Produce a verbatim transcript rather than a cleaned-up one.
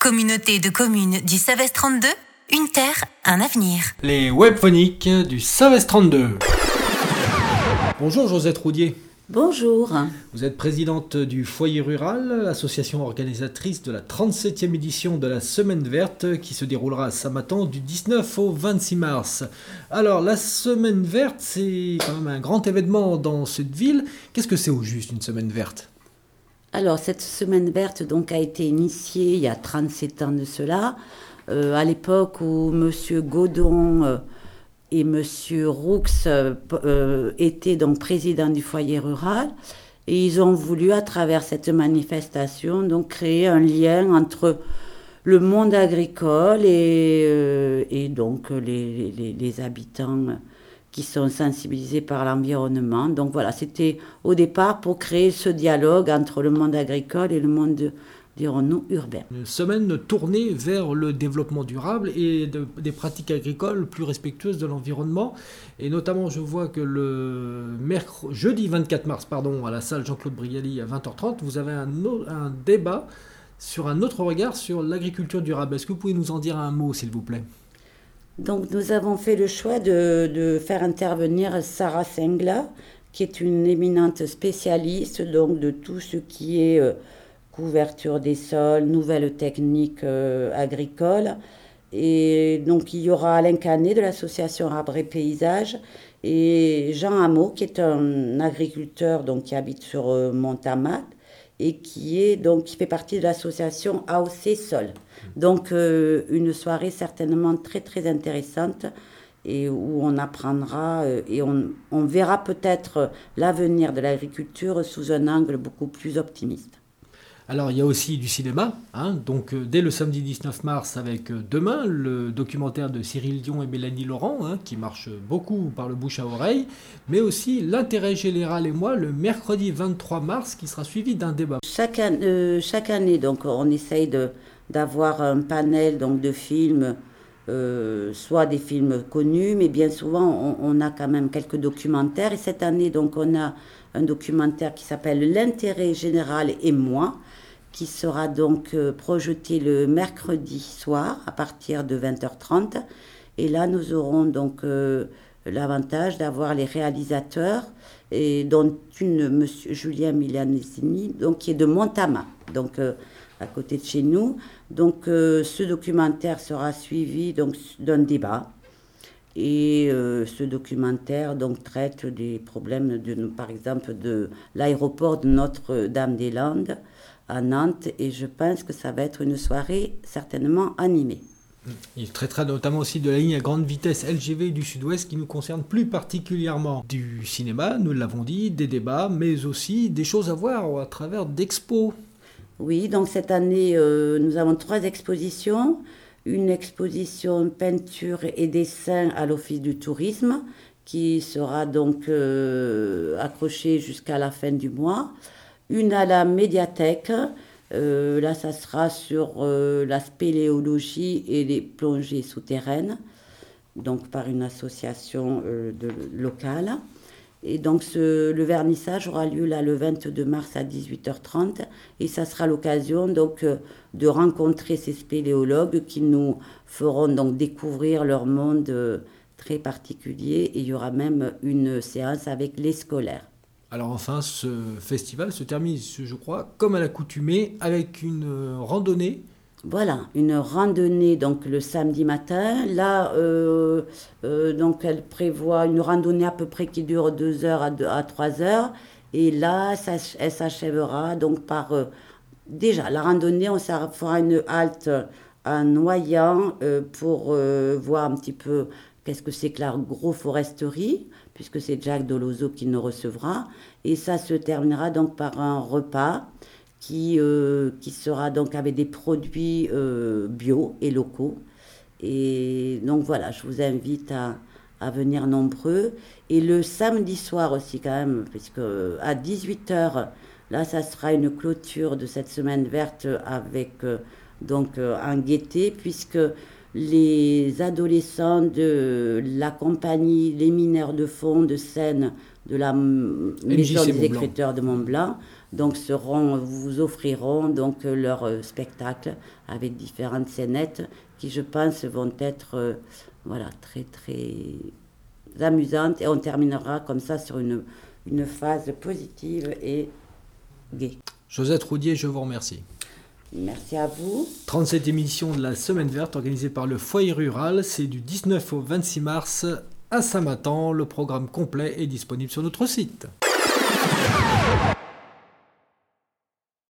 Communauté de communes du Savès trente-deux, une terre, un avenir. Les webphoniques du Savès trente-deux. Bonjour Josette Roudier. Bonjour. Vous êtes présidente du Foyer Rural, association organisatrice de la trente-septième édition de la Semaine Verte qui se déroulera à Samatan du dix-neuf au vingt-six mars. Alors la Semaine Verte, c'est quand même un grand événement dans cette ville. Qu'est-ce que c'est au juste une Semaine Verte ? Alors cette Semaine Verte donc, a été initiée il y a trente-sept ans de cela, euh, à l'époque où M. Godon euh, et M. Roux euh, euh, étaient donc présidents du Foyer Rural. Et ils ont voulu, à travers cette manifestation, donc, créer un lien entre le monde agricole et, euh, et donc les, les, les habitants qui sont sensibilisés par l'environnement. Donc voilà, c'était au départ pour créer ce dialogue entre le monde agricole et le monde, dirons-nous, urbain. Une semaine tournée vers le développement durable et de, des pratiques agricoles plus respectueuses de l'environnement. Et notamment, je vois que le mercredi, jeudi vingt-quatre mars, pardon, à la salle Jean-Claude Brialy à vingt heures trente, vous avez un, un débat sur un autre regard sur l'agriculture durable. Est-ce que vous pouvez nous en dire un mot, s'il vous plaît ? Donc nous avons fait le choix de, de faire intervenir Sarah Sengla, qui est une éminente spécialiste donc, de tout ce qui est euh, couverture des sols, nouvelles techniques euh, agricoles. Et donc il y aura Alain Canet de l'association Arbre et Paysage et Jean Hameau, qui est un agriculteur donc, qui habite sur euh, Montamat et qui, est, donc, qui fait partie de l'association A O C Sol. Donc euh, une soirée certainement très très intéressante et où on apprendra euh, et on, on verra peut-être l'avenir de l'agriculture sous un angle beaucoup plus optimiste. Alors il y a aussi du cinéma, hein, donc euh, dès le samedi dix-neuf mars avec euh, Demain, le documentaire de Cyril Dion et Mélanie Laurent, hein, qui marche beaucoup par le bouche à oreille, mais aussi L'Intérêt Général et moi, le mercredi vingt-trois mars, qui sera suivi d'un débat. Chaque, an- euh, chaque année, donc, on essaye de, d'avoir un panel donc, de films, euh, soit des films connus, mais bien souvent on, on a quand même quelques documentaires. Et cette année, donc, on a un documentaire qui s'appelle L'Intérêt Général et moi, qui sera donc euh, projeté le mercredi soir à partir de vingt heures trente. Et là, nous aurons donc euh, l'avantage d'avoir les réalisateurs, et dont une, monsieur Julien Milanesini, donc, qui est de Montama, donc euh, à côté de chez nous. Donc euh, ce documentaire sera suivi donc, d'un débat. Et euh, ce documentaire donc, traite des problèmes, de, par exemple, de l'aéroport de Notre-Dame-des-Landes à Nantes. Et je pense que ça va être une soirée certainement animée. Il traitera notamment aussi de la ligne à grande vitesse L G V du Sud-Ouest qui nous concerne plus particulièrement. Du cinéma, nous l'avons dit, des débats, mais aussi des choses à voir à travers d'expos. Oui, donc cette année, euh, nous avons trois expositions. Une exposition peinture et dessin à l'Office du tourisme qui sera donc euh, accrochée jusqu'à la fin du mois. Une à la médiathèque, euh, là ça sera sur euh, la spéléologie et les plongées souterraines, donc par une association euh, de, locale. Et donc ce, le vernissage aura lieu là, le vingt-deux mars à dix-huit heures trente et ça sera l'occasion donc, euh, de rencontrer ces spéléologues qui nous feront donc, découvrir leur monde euh, très particulier et il y aura même une séance avec les scolaires. Alors enfin, ce festival se termine, je crois, comme à l'accoutumée, avec une euh, randonnée. Voilà, une randonnée donc le samedi matin. Là, euh, euh, donc elle prévoit une randonnée à peu près qui dure deux heures à, deux, à trois heures. Et là, ça, elle s'achèvera donc par... Euh, déjà, la randonnée, on fera une halte à Noyant euh, pour euh, voir un petit peu qu'est-ce que c'est que l'agroforesterie, puisque c'est Jacques Dolozo qui nous recevra. Et ça se terminera donc par un repas Qui, euh, qui sera donc avec des produits euh, bio et locaux. Et donc voilà, je vous invite à, à venir nombreux. Et le samedi soir aussi quand même, puisque à dix-huit heures, là, ça sera une clôture de cette semaine verte avec euh, donc euh, un gaieté, puisque les adolescents de la compagnie Les Mineurs de Fond de Seine de la Maison des Écriteurs de Mont-Blanc donc seront, vous offriront donc leur euh, spectacle avec différentes scénettes qui, je pense, vont être euh, voilà, très très amusantes. Et on terminera comme ça sur une, une phase positive et gaie. Josette Roudier, je vous remercie. Merci à vous. trente-septième émission de la Semaine Verte organisée par le Foyer Rural. C'est du dix-neuf au vingt-six mars à Saint-Matan. Le programme complet est disponible sur notre site.